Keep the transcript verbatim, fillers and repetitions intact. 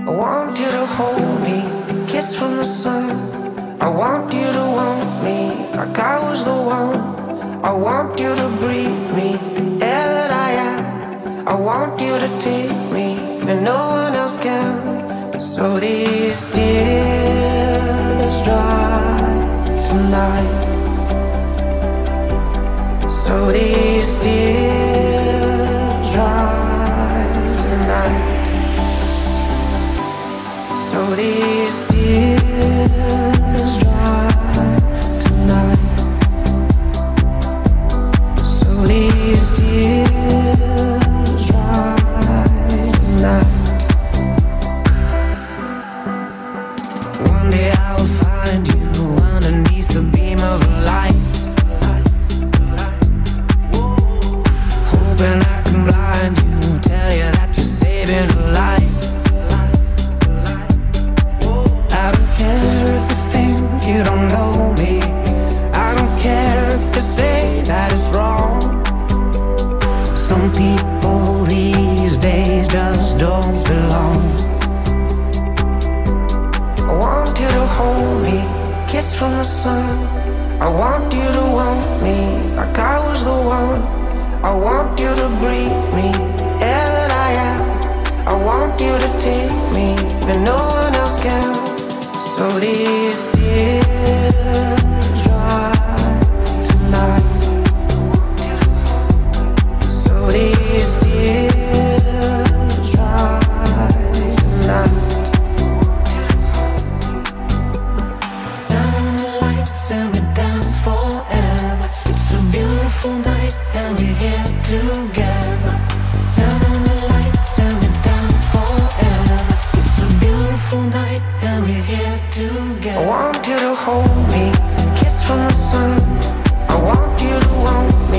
I want you to hold me, kiss from the sun. I want you to want me like I was the one. I want you to breathe me, air that I am. I want you to take me when no one else can. So these tears dry tonight. So these tears dry tonight. So these tears dry tonight. So these tears dry tonight. One day I will find you underneath the beam of a light, hoping I can blind you, tell you that you're saving a life. I don't care if you think you don't know me. I don't care if you say that it's wrong. Some people these days just don't belong. I want you to hold me, kiss from the sun. I want you to want me like I was the one. I want you to breathe me, air that I am. I want you to take me when no one else can. So these tears dry tonight. So these tears dry tonight. Down on the lights and we're down forever. It's a beautiful night and we're here together. Down on the lights and we're down forever. It's a beautiful night and we're here together. I want you to hold me, kiss from the sun. I want you to want me